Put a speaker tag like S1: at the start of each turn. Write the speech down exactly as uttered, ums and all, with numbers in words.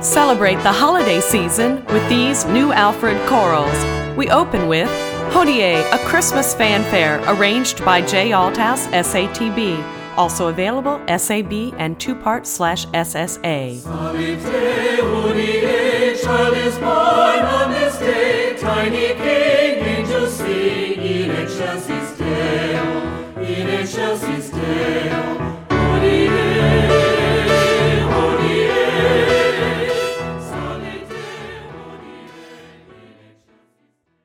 S1: Celebrate the holiday season with these new Alfred chorals. We open with Hodie, a Christmas fanfare arranged by J. Althouse, S A T B. Also available S A B and two-part slash S S A.
S2: Salute, Hodie, child is born on this day, tiny king, angels sing, elections